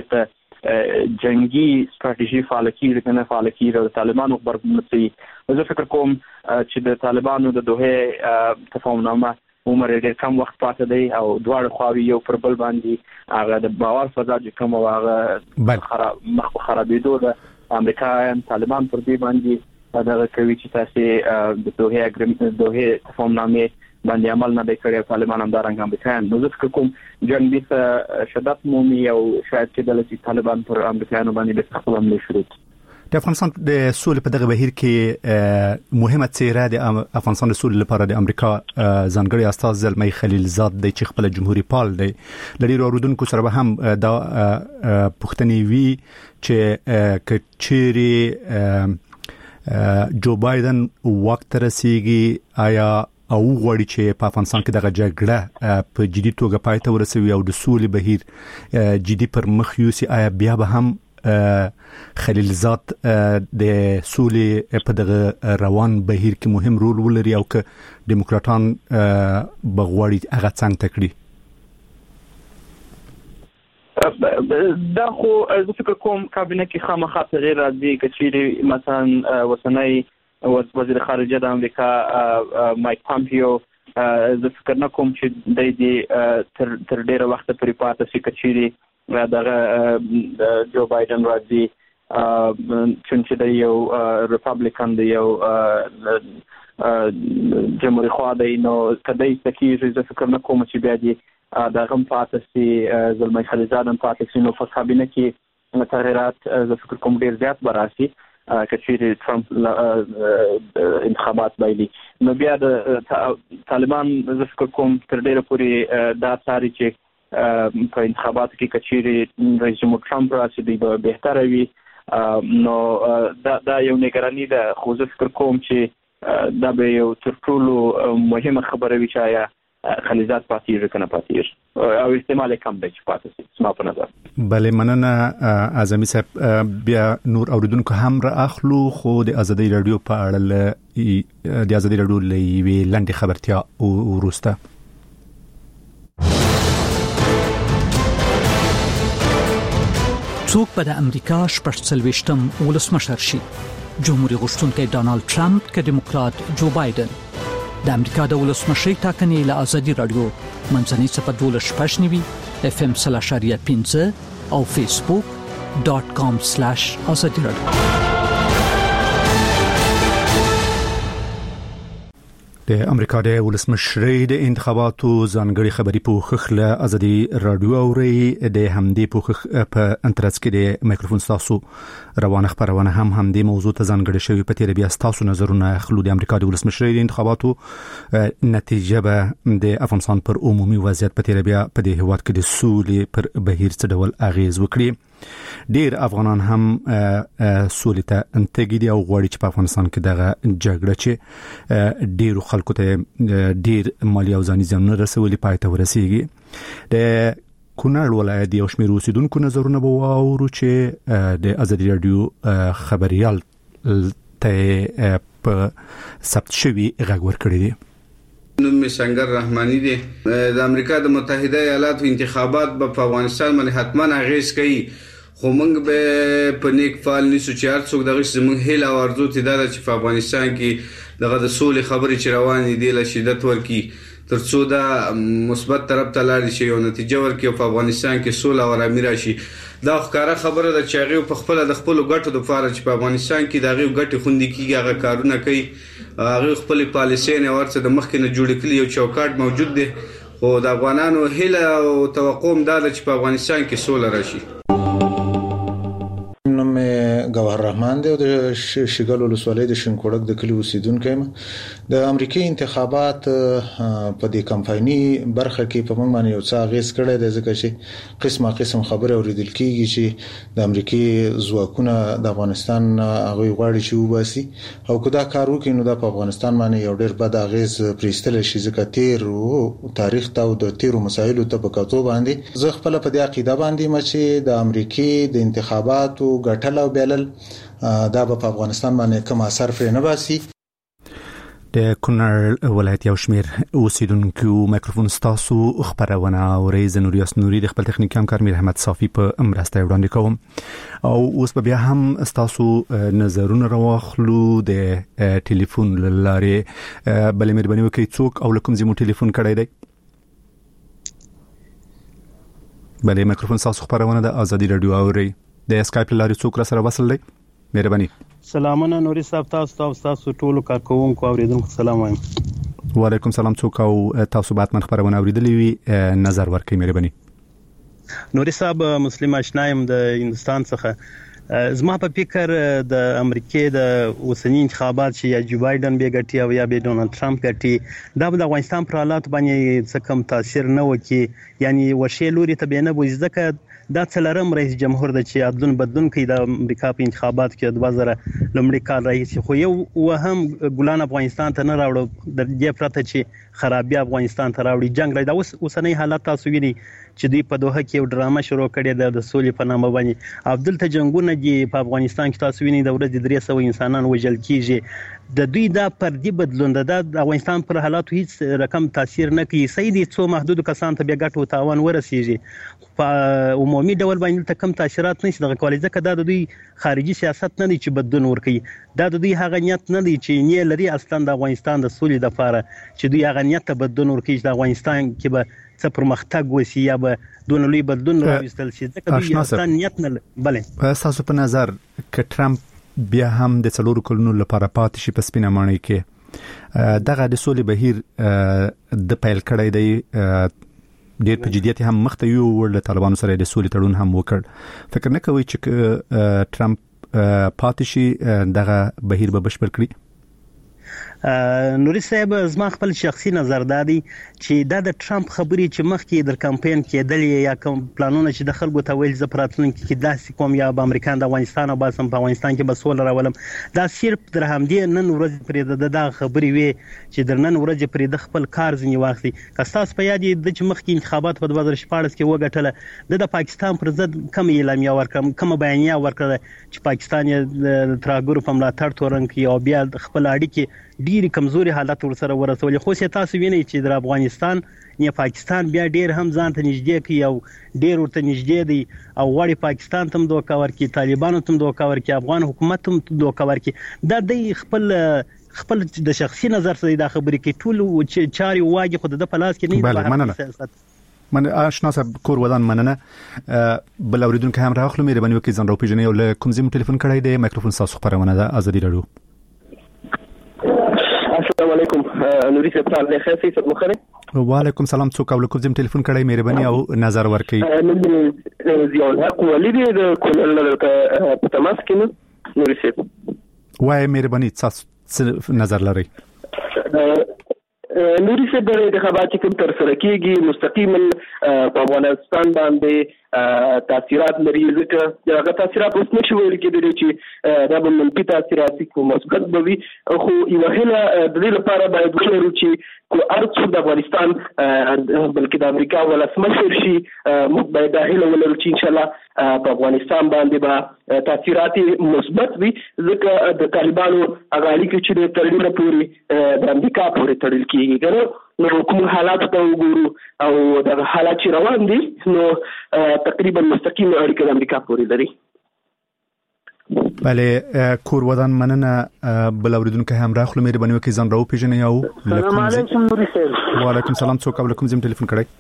د جنگي ستراتیژي فعال کیږي کنه فعال کیږي او طالبانو خبرونه زه فکر کوم چې د طالبانو د دوه تفاهمنامه عمر ډېر کم وخت پاتې دی او دواړه خواوې یو پر بل باندې هغه د باور فضا چې کوم هغه خراب مخ خرابېدو ده امریکایان طالبان پر دې باندې دغه کوي چې تاسو د دوه اګریمنت دوه تفاهمنامه باندې عمل نه وکړي طالبان هم دارنګ امریکایان. نو ځکه کوم جنگ به شدت مومي او شاید چې د طالبان پر امریکایانو باندې د خپل حمله شروع.
د افغانستان د سولې په دغه بهیر کې مهمه څیره د افغانستان د سولې لپاره د امریکا ځانګړي استاذ زلمی خلیلزاد د چې خپل جمهوریت پال دی لري اوردونکو سره به هم دا پښتني وی چې کچيري جو بایدن وخت رسیږي آیا او غوړي چې په افغانستان کې دغه جګړه په جدي توګه پای ته ورسوي او د سولې بهیر جدي پر مخ یوسي آیا بیا به هم خلیلزاد د سولې په دغه روان بهیر کې مهم رول ولري او که ډیموکراټان بغواړي هغه څنګه تکړي؟
دا خو زه فکر کوم کابینه کې خامخا تغییر راځي کچېری مثلا وسنۍ وزیر خارجه د امریکا مایک پامپیو زه فکر نه کوم چې د دې تر ډیره وخت پورې پاتې شي کچېری دغه جو بایدن راځي چې د یو ریپابلیکن د یو جمهوریت خوا دی نو کدی تکیږي زه فکر نه کوم چې بیا دې د غم پاتسي زلمي خلیزاد هم پاتسي نو په کابینه کې تغیرات زه فکر کوم ډیر زیات براسي کچېری ټرمپ انتخابات بایلي نو بیا د طالبان زه فکر کوم تر ډیره پورې دا ساري چې په انتخاباتو کې کچېری رئیس جمهور ټرمپ راسي دی به بهتره وي نو دا دا یو نگرانی ده خو زه فکر کوم چې دا به یو تر ټولو مهمه خبره وي چې آیا خلیزات پاتېږي کنه پاتېږي او استعمال کم دی چې پاتې شي سما په نظر.
بله مننه اعظمي صاحب. بیا نور اوریدونکو هم را اخلو خو د ازادي رادیو په اړه د ازادي رادیو لوي لنډه خبرتیا وروسته
څوک به د امریکا شپږ ولسمشر شي؟ جمهوریت غوښتونکی ډانالد ټرمپ که دیموکرات جو بایدن؟ د امریکا د ولسمشر ټاکنې له ازادي رادیو منځنۍ صفحه دولس شپږ نوي اف ام سلاشاریه پنځه او فیسبوک ډاټ کام سلاش ازادي رادیو.
د امریکا د ولسمشرۍ د انتخاباتو ځانګړي خبري پوښښ له ازادي رادیو اوري د همدې پوښښ په انترنت کې د مایکروفون تاسو روانه خبرونه هم همدې موضوع ته ځانګړي شوی په تیر بیا تاسو نظرونه خلود د امریکا د ولسمشرۍ د انتخاباتو نتیجه به د افغانستان پر عمومي وضعیت په تیر بیا په دې هواد کې د سولې پر بهیر څه ډول اغیز وکړي. ډیر افغانان هم سولې ته انتګي دي او غواړي چې په افغانستان کې دغه جګړه چې ډیر خلکو ته ډیر مالی او ځاني زیان رسولي پای ته ورسیږي. د کونړ ولایت یو شمېر اوسیدونکو نظرونه به واورو چې د ازادي رادیو خبريال ته په ثبت شوی غږ ورکړی دی.
نوم سنگر رحماني دی. د امریکا د متحده ایالاتو انتخابات په افغانستان باندې حتما اغیز کوي خو موږ به په نیک فعال نیسو چې هر څوک دغه زموږ هیله او ارزو ته دا چې په افغانستان کې دغه د سولې خبرې چې روانې دي له شدت ورکی ترڅو دا مثبت طرف ته لاړ شي او نتیجه ورکړي په افغانستان کې سوله او آرامي راشي. دا ښکارا خبره ده چې هغه په خپل د خپل ګټو د فارج چې په افغانستان کې دغه ګټي خوندې کیږي هغه کارونه کوي هغه خپل پالیسي نه ورته د مخکې نه جوړ کړي یو چوکاټ موجود دی خو د افغانانو هیله او توقع ده چې په افغانستان کې سوله راشي.
نوم ګوهر رحمان دی او د شګل ولسوالۍ د شینکوړک د کلی اوسیدونکی یم. د امریکای انتخابات په دې کمپایني برخه کې په موږ باندې یو څه اغیز کړی دی ځکه چې قسمه قسم خبره اوریدل کیږي چې د امریکای ځواکونه د افغانستان هغه غواړي چې وباسي او کدا کار وکړي نو د افغانستان باندې یو ډېر بد اغیز پریستل شي ځکه تیر او تاریخ ته او د تیرو مسایلو ته په کتو باندې زه خپل په دې عقیده باندې م چې د امریکای د انتخاباتو ګټل او بیلل دا په افغانستان باندې کوم اثر پرې نه باسي.
د کونړ ولایت یو شمیر اوسیدونکو مایکروفون تاسو خبرونه او رئیس نوریاس نوري د خپل تخنیکی همکار میر احمد صافي په مرسته وړاندې کوم او اوس به بیا هم تاسو نظرونه راوخلو د ټلیفون لاره بل مهرباني وکړئ څوک او لکم زمو ټلیفون کړی دی. بل مایکروفون تاسو خبرونه د ازادي رادیو اوري د اسکایپ لارې څوک را سره وصل دی مهرباني.
سلامونه نوري صاحب تاسو تاسو ټول کارکونکو اوریدونکو سلام وایم.
وعلیکم سلام څوک او تاسو بات من خبرونه اوریدلې وي نظر ورکړئ مهرباني.
نوري صاحب مسلم آشنایم د هندستان څخه زما په فکر د امریکای د اوسنی انتخابات چې یا جو بایدن به ګټي او یا به ډونالد ټرمپ ګټي دا د افغانستان پر حالات باندې څه کم تاثیر نه وکي یعنی وشي لوري ته به نه بوز ځکه دا څلرم رئیس جمهور د چې عدلون بدلون کوي د امریکا په انتخابات کې د دوه زره لمړي کال رئیس خو یو وهم ګلان افغانستان ته نه راوړو د دې پرته چې خرابي افغانستان ته راوړي جنگ راځي دا اوس اوسنۍ حالات تاسو ویني چې دوی په دوحه کې یو ډرامه شروع کړې ده د سولې په نامه باندې عبدالته جنگونه دي په افغانستان کې تاسو ویني د ورځې درې سوه انسانان وژل کیږي د دوی دا پردي بدلون د افغانستان پر حالاتو هیڅ رقم تاثیر نه کوي. سیدي څو محدود کسان ته بیا ګټو تاوان ورسیږي په عمومي ډول باندې ته کم تاثیرات نشي دغه کولای ځکه دا د دوی خارجي سیاست نه دی چې بدلون ورکړي. دا د دوی هغه نیت نه دی چې نه لري اصلا د افغانستان د سولې لپاره چې دوی هغه نیت ته بدلون ورکړي د افغانستان کې به څه پرمختګ وسی یا به دون لوی بدلون راوستل شي ځکه دوی اصلا نیت نه بلې.
تاسو په نظر ک ټرمپ بیا هم د څلورو کلونو لپاره پاتې شي په سپینه ماڼۍ کې دغه د سولې بهیر د پیل کړی دی ډېر په جديت هم مخته یو ورل طالبانو سره د سولې تړون هم وکړ. فکر نه کوي چې ټرمپ پاتې شي دغه بهیر به بشپړ کړي؟
نوري صاحب زما خپل شخصي نظر دادی چې دا د ټرمپ خبرې چې مخکې د کمپاین کې دلی یا کوم پلانونه چې د خلکو ته ویل زپراتلون کې داسې کوم یا په امریکا د افغانستان او باسم په افغانستان کې بسول راولم دا صرف در همدې نن ورځ پرې د د خبرې وي چې در نن ورځ پرې د خپل کار ځنی واخلي. کستاس په یاد د چې مخکې انتخابات په دوه هزار شپږ کې وګټله د پاکستان پر ضد کوم اعلامیه ورکړم کوم بیانیه ورکړه چې پاکستان یې ترګور په ملاتړ تورن کې او بیا خپل اړیکې ډیری کمزوري حالت ورسره ورسول. خو سه تاسو وینئ چې د افغانستان یا پاکستان بیا ډیر هم ځان ته نږدې کوي او ډیر ورته نږدې دي او غواړي پاکستان ته دوه کور کې طالبانو ته دوه کور کې افغان حکومت ته دوه کور کې دا د خپل خپل د شخصي نظر سره د خبرې کې ټول چاري واګي خود د پلاس کې نه
بله سیاست من آشنا صاحب کور ودان مننه بل اوریدونکو هم راخلو مې ربنی وکي ځان راو پیژنې او له کوم زم ټلیفون کړای دی مایکروفون تاسو خبرونه ده ازادي رادیو.
السلام علیکم نوري صاحب تعالی خیر سي مخره.
وعلیکم سلام څوک او کوم زم ټلیفون کړای مهرباني او نظر ورکړئ.
نن زیول حق ولید د کولل په تماس کې نوري صاحب
وای مهرباني تاسو نظر لري.
نوري صاحب د انتخابات کوم تر سره کیږي مستقیما په افغانستان باندې تاثیرات لري ځکه هغه تاثیرات اوس نشي ویل کېدلی چې دا به منفي تاثیرات کوي مثبت به وي خو یو هله د دې لپاره باید وشو چې کو ارڅ د افغانستان بلکې د امریکا ولسمشر شي موږ باید د هله ولر چې ان شاء الله په افغانستان باندې به تاثیرات مثبت وي ځکه د طالبانو هغه اړیکې چې د تړلو پورې د امریکا پورې تړل کیږي ګنو نو کوم حالات ته وګورو او د حالات چې روان دي نو تقریبا مستقیم اړیکه د امریکا پورې لري.
بله کور ودان مننه بل اوریدونکو هم راخلو مهرباني وکړئ ځان راو پیژنئ او
السلام علیکم نوري صاحب.
وعلیکم سلام څوک او کوم زم ټلیفون کړی؟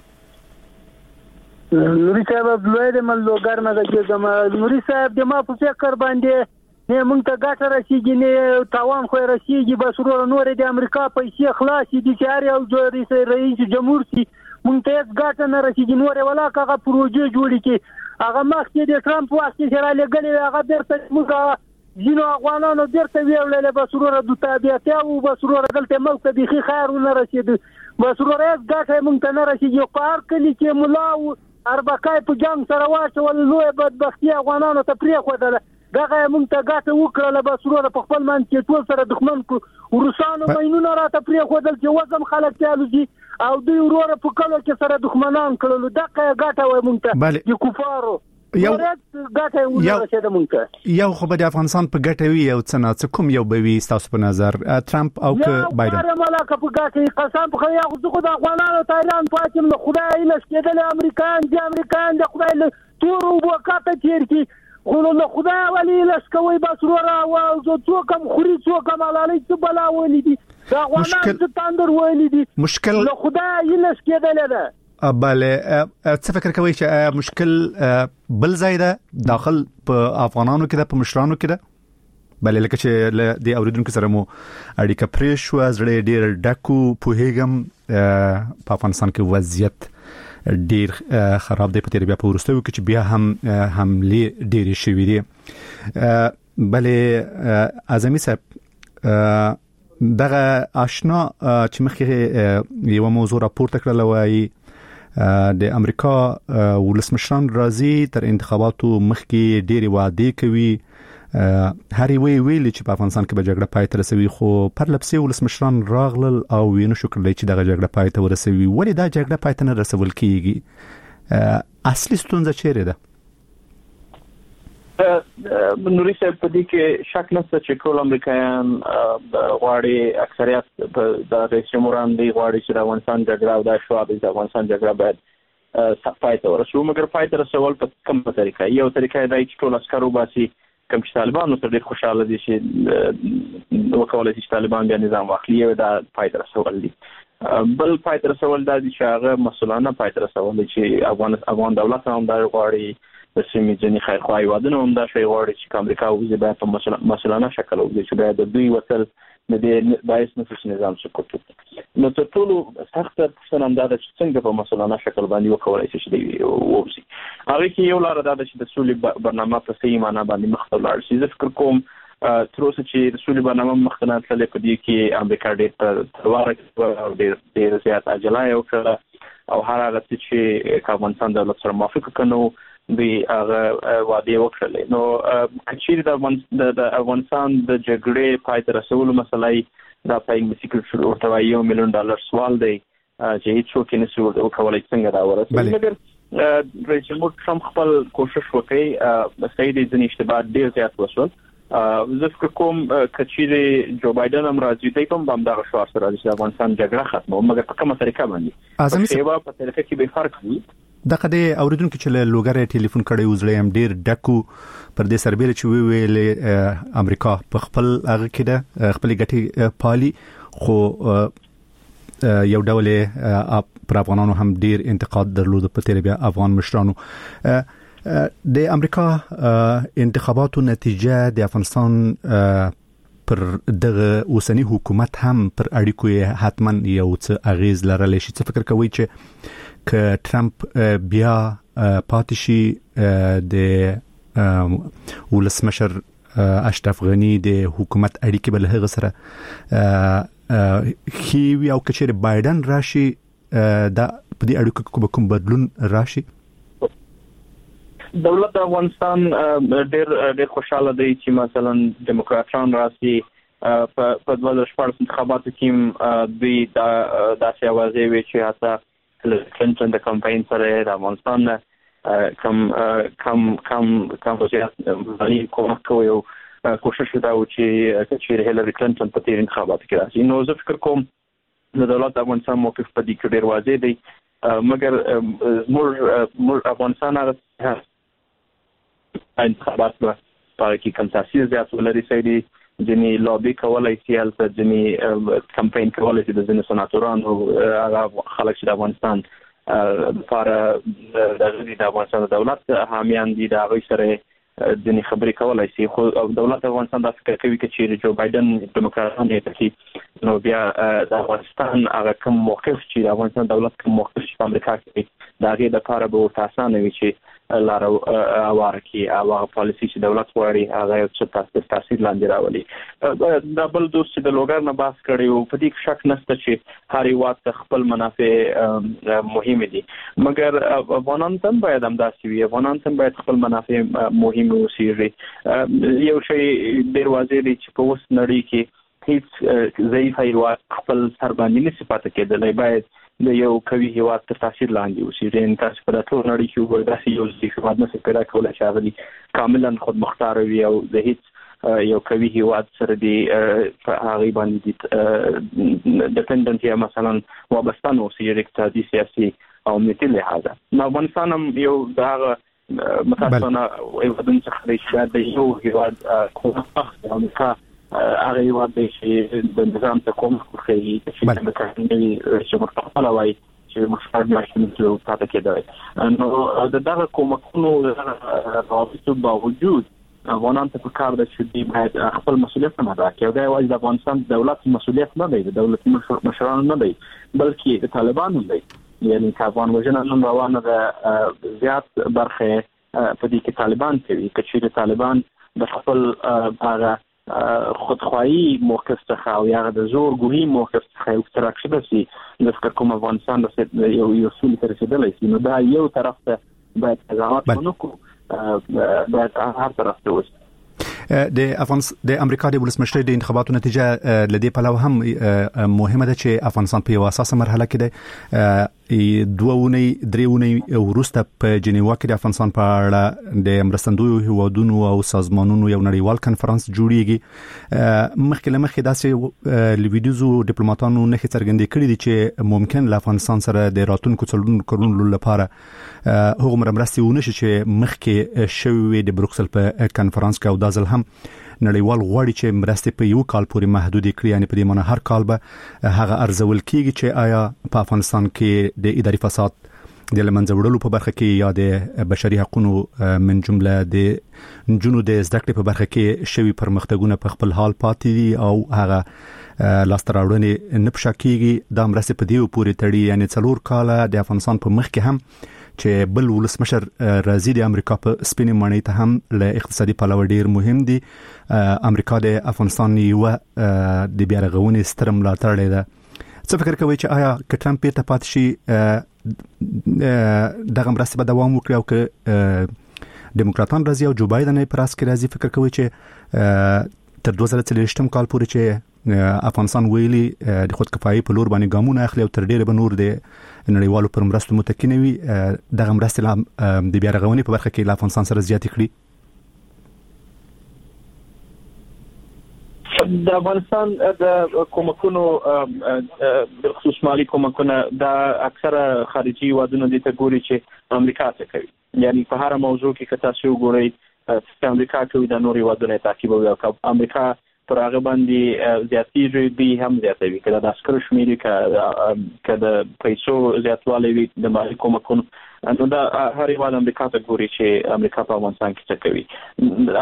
نوري صاحب لوی د ملوګر نه کېږم. نوري صاحب د ما په فکر باندې نه مونږ ته ګټه رسیږي نه تاوان خو رسیږي بس ورو نور د امریکا پیسې خلاصې دي چې هر یو جوړي رئیس جمهور سي مونږ ته ګټه نه رسیږي نور ولا هغه پروژې جوړي کې هغه مخکې د ټرمپ وخت کې سره لګلې هغه درته موږ ځینو افغانانو درته ویلل بس ورو د تابعیت او بس ورو دلته ملک به خیر نه رسید بس ورو ګټه مونږ ته نه رسیږي قهر کلی کې مولا او اربکای په جنگ سره واچول لوی بدبختی افغانانو ته پرې خو دغه مونږ ته ګټه وکړه بس ورو په خپل من کې ټول سره دښمن کو روسانو بینونه راته پرې خودل چې وزم خلک تیالو دي او دوی ورو په کلو کې سره دښمنان کړلو دغه ګټه وای مونږ ته د کفارو
یو
ګټه ورسېده مونږ ته
یو خو به د افغانستان په ګټه وی او څه نه کوم یو به وي تاسو په نظر ټرمپ او بایدن
یا ملاک په ګټه قسم په خیا خو د افغانانو تایلند پاتم نو خدای نه کېدل امریکایان دي امریکایان د خدای له تور او وکاته چیر کی خو له خدای ولی لسکوي بس ورا او څوک کم خوري څوک کم علالي څه بلا ولې دي دا غواړم چې تاندر ولې دي
مشکل
له خدای یې لس کېدل ده
بله څه فکر کوي چې مشکل بل ځای ده داخل په افغانانو کې ده په مشرانو کې ده بله لکه چې د اوریدونکو سره مو اړیکه پرې شو زړه ډیر ډکو په هیګم په افغانستان کې وضعیت ډیر خراب دی په تیر بیا په ورستو کې چې بیا هم حمله ډیر شوې دي بله اعظمي صاحب دغه آشنا چې مخکې یو موضوع راپورته کړل وایي د امریکا ولسمشران راځي تر انتخاباتو مخکې ډېری وعده کوي هر وی ویل چې په افغانستان کې به جګړه پای ته رسوي خو پر لپسې ولسمشران راغلل او وینو شو کړل چې دغه جګړه پای ته ورسوي ولې دا جګړه پای ته نه رسول کیږي اصلي ستونزه چیرې ده؟
نوري صاحب په دې کې شک نشته چې ټول امریکایان غواړي اکثریت د رئیس جمهوران دی غواړي چې د افغانستان جګړه او د شواب د افغانستان جګړه باید صفای ته ورسو مګر پای ته رسول په کومه طریقه یو طریقه دی چې ټول عسکرو باسي کوم چې طالبان نو ډېر خوشاله دي چې وکولای شي طالبان بیا نظام واخلي او دا پای ته رسول دي بل پای ته رسول د چې هغه مسولانه پای ته رسول چې افغان افغان دولت هم دا غواړي د سیمې ځینې خیرخواهي هیوادونه هم دا شی غواړي چې امریکا وزي باید په مسولانه شکل وزي چې باید د دوی وصل د دې باعث نفس نظام سقوط نو تر ټولو سخت څه هم دا چې څنګه په مسولانه شکل باندې وکولای شي چې دی ووزي هغه کې یو لار دا چې د سولې برنامه په صحیح معنا باندې مخ ته لاړ شي زه فکر کوم تر اوسه چې د سولې برنامه مخ ته نه تللې په دې کې امریکا ډېر تلوار او ډېر زیات عجله یې وکړه او هر هغه چې افغانستان دولت سره موافق کړو دی هغه وعده وکړلې نو کچیر د افغانستان د جګړې پای ته رسولو مسلې دا پاین سیکریټ ورته یو میلیون ډالر سوال دی چې هیڅوک نه سو وکولای څنګه دا ورسېږي مګر رئیس جمهور ټرمپ خپل کوشش وکړي صحیح دي ځنې اشتباه ډیر زیات وشول زه فکر کوم کچیر جو بایدن هم راځي دی کوم باندې دغه شوار سره د افغانستان جګړه ختمه مګر په کومه طریقه باندې اعظمي سیوا په طریقه کې به فرق وي
دغه د اوریدونکو چې له لوګره ټلیفون کړي وزړې هم ډیر ډکو پر دې سربېره چې وی ویل امریکا په خپل هغه کې د خپل ګټي پالي خو یو ډول پر افغانانو هم ډیر انتقاد درلود په تیر بیا افغان مشرانو د امریکا انتخاباتو نتیجه د افغانستان پر دغه اوسنی حکومت هم پر اړیکو حتما یو څه اغیز لرلی شي څه فکر کوي چې ک ټرمپ بیا پاتشي د ولسمشر اشرف غنی د حکومت اړیکې بل هغه سره خي او کچېر بایدن راشي دا په دې اړیکو کوم بدلون راشي
دولت افغانستان ډېر ډېر خوشاله دی چې مثلا دیموکراتان راشي په دوه هزار شپږ انتخاباتو کې دوی د داسې اوازې وی چې حتی کلینټن د کمپاین سره د افغانستان کم کم کم کم وضعیت باندې کومک کوي او کوشش دا و چې چې هیلری کلینټن په تیر انتخاباتو کې راشي نو زه فکر کوم د دولت افغانستان موقف په دې کې ډېر واضح دی مګر موږ موږ افغانستان هغه انتخابات په کې کم تاثیر زیات ولري سړي ځینې لابي کولای شي البته ځینې کمپاین کولای شي د ځینې سناتورانو هغه خلک چې د افغانستان لپاره د افغانستان دولت حامیان دي د هغوی سره ځینې خبرې کولای شي خو دولت افغانستان دا فکر کوي چې جو بایدن دیموکراتان یې تکي نو بیا د افغانستان هغه کوم موقف چې د افغانستان دولت کوم موقف چې امریکا کې د هغې لپاره به ورته اسانه وي چې لاره اواره کی او پالیسي چې دولت غواړي هغه یو څه تاثیر لاندې راولي دا بل دوست چې د لوګر نه بحث کړی او په دې شک نشته چې هر یو خپل منافع مهمه دي مګر افغانان هم باید همداسې وي افغانان هم باید خپل منافع مهمه وسیږي یو شی ډیر واضح دی چې په اوس نړۍ کې هیڅ ضعیف هیواد خپل سر باندې نشي پاتې کېدلی باید د یو قوي هیواد تر تاثیر لاندې اوسي ان تاسو په ټول نړۍ کې وګورئ یو ضعیف هیواد نشي پیدا کولای چې هغه کاملا خود مختار وي او د هیڅ یو قوي هیواد سره دی هغه باندې ډیپندنت یا مثلا وابسته نو اوسي اقتصادي سیاسي او امنیتي لحاظه نو افغانستان هم یو دغه متاسفانه ایوادن څخه دی چې د یو هیواد کومه امریکا هغه یواد دی چې د نظام ته کوم کوي چې د کارنوي چې مرتفع وای چې مشکل ماشين ته پاتې کېدای نو د دغه کومکونو راوستو باوجود افغانان ته کار د شدي باید خپل مسولیت نه ادا کړي دا یوازې د افغانستان دولت مسولیت نه دی د دولت مشرانو نه دی بلکې د طالبانو دی یعنی افغان وجنه نن روانه د زیات برخه په دې کې طالبان کوي چې طالبان د خپل هغه خودخواهی موقف څخه او یا د زور ګوهی موقف څخه یو ترک شته چې د فکر کوم افغانستان د یو یو سولې تر رسیدلای شي نو دا یو طرف ته باید تضامن ونکړو باید هر طرف ته وشي
د افغانستان د امریکا د ولسمشر د انتخاباتو نتیجه لدی په لور هم مهمه ده چې افغانستان په اساسه مرحله کې ده دوه درېونی ورسته په جنیوا کې د افغانستان په اړه د مرستندویو هیوادونو او سازمانونو یو نړیوال کنفرانس جوړیږي مخکې لمخې داسې لویدیزو ډیپلوماټانو نه څرګندې کړې دي چې ممکن له افغانستان سره د راتلونکو څلورو کلونو لپاره هغه مرستې ونه شي چې مخکې شوی د بروکسل په کنفرانس کې او د ځل هم نړیوال غواړي چې مرستې په یو کال پورې محدود کړي، یعنی په دې معنی هر کال به هغه ارزول کیږي چې آیا په افغانستان کې د اداري فساد د لمنځه وړلو په برخه کې یا د بشري حقوقو من جمله د جنونو د زده کړې په برخه کې شوی پرمختګونه په خپل حال پاتې دي او هغه لاستراوړنې نه پښه کیږي. دا مرستې په دې پورې تړي، یعنی څلور کاله د افغانستان په مخ کې هم چې بل ولسمشر راځي د امریکا په سپینې مړۍ ته هم له اقتصادي پلوه ډیر مهم دي. امریکا د افغانستان یو د بیا رغونې ستر ملاتړی ده. څه فکر کوي چې آیا که ټرمپ ته پات شي دغه مرستې به دوام وکړي او که ډیموکراتان راځي او جو بایدن پر اس کې راځي، فکر کوي چې تر دوه زره څلوېښتم کال پورې چې افغانستان ویلي د خود کفایي په لور باندې ګامونه اخلي او تر ډیره به نور د نړیوالو پر مرستو متکي نه وي، دغه مرستې د بیا رغونې په برخه کې له افغانستان سره زیاتې کړي؟
د افغانستان د کومکونو د خصوص مالی کومکونه د اکثره خارجي هیوادونو د ته ګوري چې امریکا څه کوي، یعنی په هر موضوع کې که تاسو وګورئ چې امریکا کوي د نورو هیوادونو تعقیبوي او امریکا پر هغه باندې زیاتېږي به هم زیاتوي، کله د عسکرو شمیرې که د پیسو زیاتوالی وي د مالی کومکونو، نو دا هر هیواد امریکا ته ګوري چې امریکا په افغانستان کې څه کوي.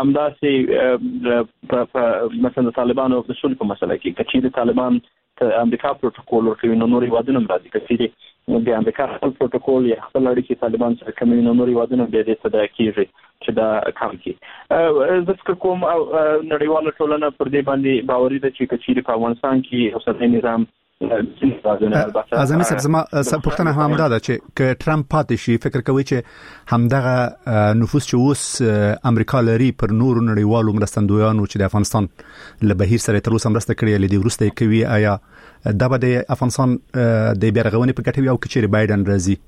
همداسې مثلا د طالبانو د سولې په مسله کې که چیرې طالبان ته امریکا پروتوکول ورکوي نو نور هیوادونه هم راځي، که چیرې د امریکا خپل پروتوکول یا خپل اړیکې طالبان سره کموي نو نور هیوادونه بیا دې ته کېږي چې دا کم کړي. زه فکر کوم نړیواله ټولنه پر دې باندې باوري ده چې که چیرې په افغانستان کې اوسنی نظام
اعظمي صاحب زما پوښتنه هم دا ده چې که ټرمپ پاتې شي فکر کوي چې همدغه نفوذ چې اوس امریکا لري پر نورو نړیوالو مرستندویانو چې د افغانستان له بهیر سره تر اوسه مرسته کړې لدی ورسته کوي، آیا دا به د افغانستان د بیا رغونې په ګټه وي او که چیرې بایدن راځي؟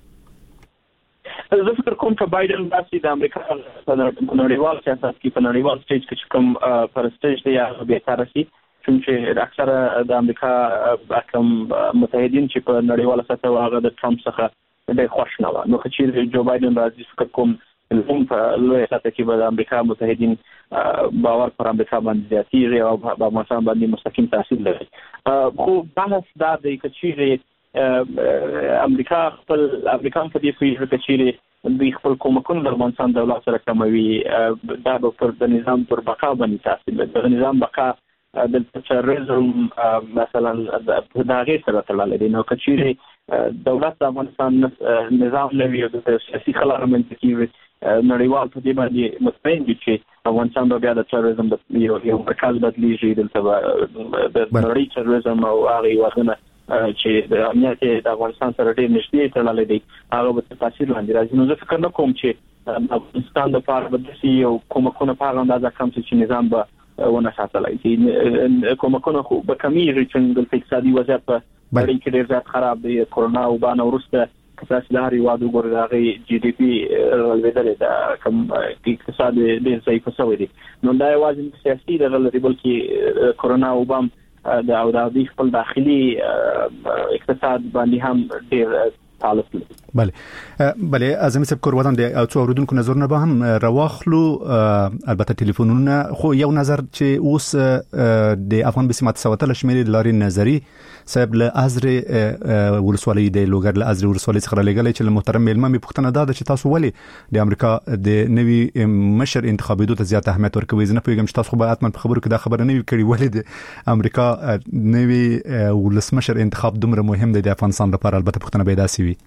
زه فکر کوم چې بایدن راسي د امریکا په نړیوال سیاست کې په نړیوال سټیج کې کوم پرستیج دی یا بهتر شي، چې اکثره د امریکا حکم متحدین چې په نړیواله سطح هغه د ټرمپ څخه ډېر خوښ نه و، نو چې جو بایدن راځي فکر کوم هم په لویه سطح کې به د امریکا متحدین باور پر امریکا باندې زیاتېږي او په افغانستان باندې مستقیم تاثیر لري. خو بحث دا دی چې چیرې امریکا خپل امریکا په دې پیښه کې چیرې دوی خپل کومکونه د افغانستان دولت سره کموي، دا به پر د نظام پر بقا باندې تاثیر لري. د نظام بقا د تروریزم مثلا د هغه سره تړلې دي، نو که چیرې دولت د افغانستان نظام لوي او د سیاسي خلارمنت کې نړیوال په دې باندې مطمئن دي چې افغانستان به بیا د تروریزم د یو یو مرکز بدلیږي، دلته د نړۍ تروریزم او هغه وغیره چې د امنیت د افغانستان سره ډېر نږدې تړلې دي هغه به تاثیر لاندې راځي. نو زه فکر نه کوم چې افغانستان د پاره به داسې یو کومکونه په هغه اندازه کم چې نظام به ونه ساتلای شي. کومکونه خو به کمیږي چې د اقتصادي وضعیت په اړه کې ډېر زیات خراب دی. کرونا او بانه ورسته کساس د هر یوادو ګور راغی جی ډی پی ولودل دا کوم اقتصاد ډېر ضعیف شوی دی. نو دا یوازې سیاسي دغه لري بلکې کرونا او بام د او د خپل داخلي اقتصاد باندې هم ډېر تعلق لري.
بله بله اعظمي صاحب کور ودان دي او څو اوریدونکو نظرونه به هم رواخلو، البته ټلیفونونه خو یو نظر چې اوس د افغان بسمات سوتل شمیرې لاري نظری صاحب له ازر ولسوالۍ د لوګر له ازر ولسوالۍ څخه لګلې چې محترم ملمه پښتنه دا چې تاسو ولې د امریکا د نوي مشر انتخاباتو ته زیات اهمیت ورکوي؟ زه نه پوهیږم چې تاسو به اتمن په خبرو کې دا خبره نه وي کړې ولې د امریکا نوي ولسمشر انتخاب دومره مهم دی د افغانستان لپاره؟ البته پښتنه به داسي وي.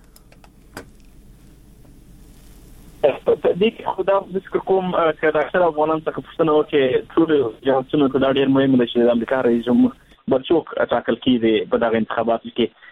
دې خدا ذکر کوم چې د اکثر افغانان څخه پوښتنه وکړي ټول جهانونه ته دا ډېر مهم دی چې د امریکا رئیس جمهور برڅوک ټاکل کیږي په دغه انتخاباتو کې.